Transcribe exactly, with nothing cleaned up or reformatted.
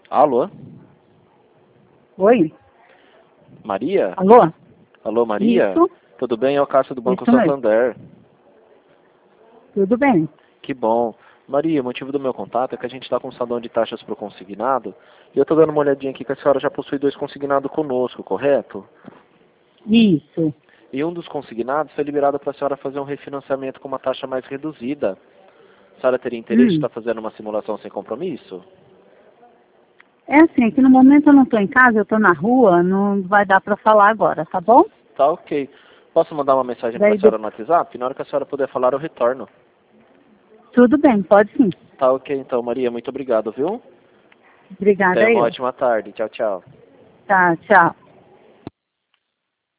Alô? Oi? Maria? Alô? Alô, Maria? Isso? Tudo bem? É o Cássio do Banco Isso mesmo. Santander. Tudo bem. Que bom. Maria, o motivo do meu contato é que a gente está com um salão de taxas para o consignado e eu estou dando uma olhadinha aqui que a senhora já possui dois consignados conosco, correto? Isso. E um dos consignados foi liberado para a senhora fazer um refinanciamento com uma taxa mais reduzida. A senhora teria interesse de Hum. estar fazendo uma simulação sem compromisso? É assim, que no momento eu não estou em casa, eu estou na rua, não vai dar para falar agora, tá bom? Tá ok. Posso mandar uma mensagem para Daí a senhora de- no WhatsApp? Na hora que a senhora puder falar, eu retorno. Tudo bem, pode sim. Tá ok então, Maria. Muito obrigado, viu? Obrigada Tenha uma eu. ótima tarde. Tchau, tchau. Tá, tchau.